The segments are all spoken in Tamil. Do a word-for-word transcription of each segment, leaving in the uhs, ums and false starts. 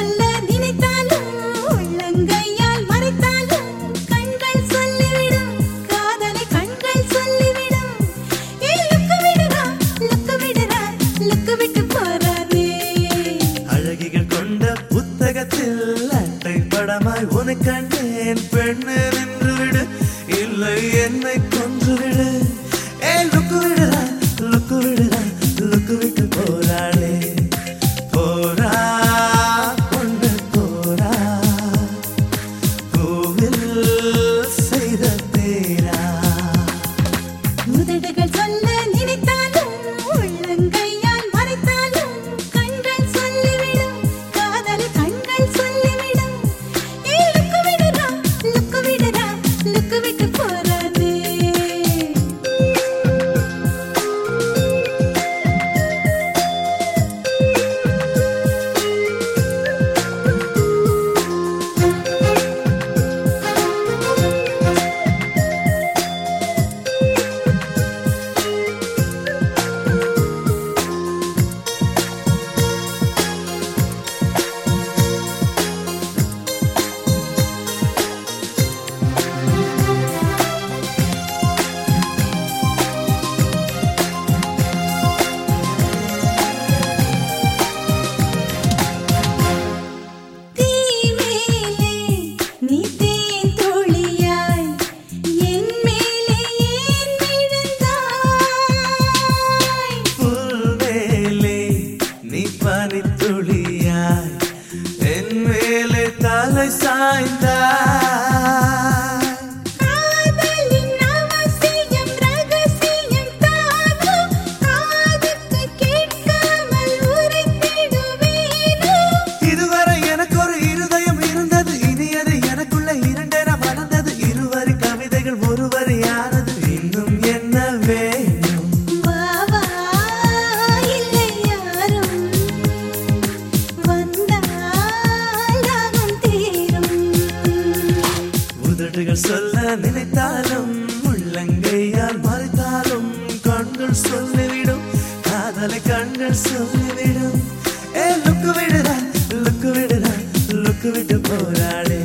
சொல்ல நினைத்தாலும் உள்ளங்கையால் மறைத்தாலும் கண்கள் சொல்லிவிடும் காதலை கண்கள் சொல்லிவிடும் ஏ லுக்கு விடுறா லுக்கு விடுறா லுக்கு விட்டு போறானே அழகிகள் கொண்ட புத்தகத்தில் அட்டை படமாய் உன்னை கண்டேன் பெண்ணு நின்று விடு இல்லை என்னை கொன்று விடு ஏ லுக்கு விடுறா லுக்கு விடுறா லுக்கு விட்டு போறாளே போரா கொண்டு போரா கோவில் செய்த தேரா உதடுகள் சொல்ல நினைத்தாலும் உள்ளங்கையால் மறைத்தாலும் கண்கள் சொல்லிவிடும் காதலை கண்கள் சொல்லிவிடும் ஏ லுக்கு விடுறா லுக்கு விடுறா லுக்கு விட்டு போறானே துளியாய் என் மேலே தலை சாய்ந்தாய் காதலின் அவசியம் ரகசியம் தானோ காதுக்கு கேட்காமல் உரைத்திடுவேனோ இதுவரை எனக்கு ஒரு இருதயம் இருந்தது இனி அது எனக்குள்ள இரண்டென வளர்ந்தது இருவரி கவிதைகள் ஒருவரை யானது இன்னும் என்ன வேணும் வாவா இல்லை யாரும் உதடுகள் சொல்ல நினைத்தாலும் உள்ளங்கையால் மறைத்தாலும் கண்கள் சொல்லிவிடும் காதலை கண்கள் சொல்லிவிடும் ஏ லுக்கு விடுறா லுக்கு விடுறா லுக்கு விட்டு போராளே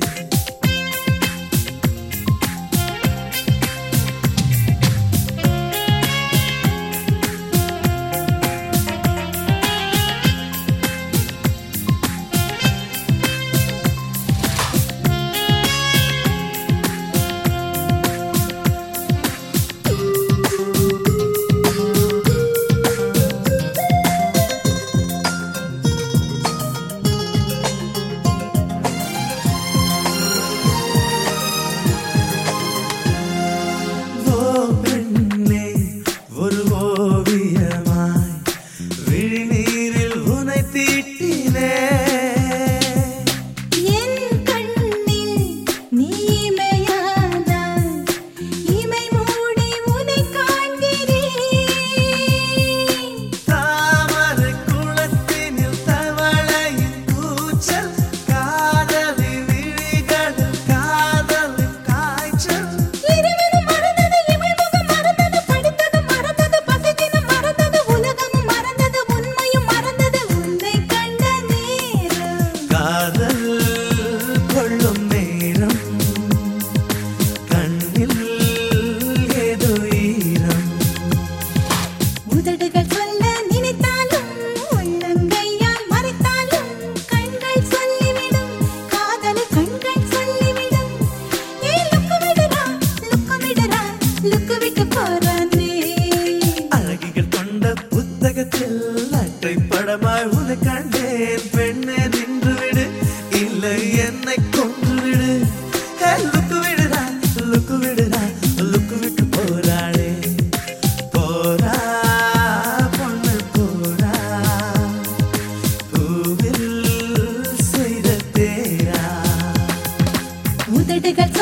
அழகிகள் கொண்ட புத்தகத்தில் அட்டை படமாய் உன்னை கண்டேன் பெண்ணே நின்று விடு இல்லை என்னை கொன்று விடு லுக்கு விடுறா லுக்கு விடுறா லுக்கு விட்டு போராளே போரா பொண்ணு போரா பூவில் செய்த தேரா உதடுகள்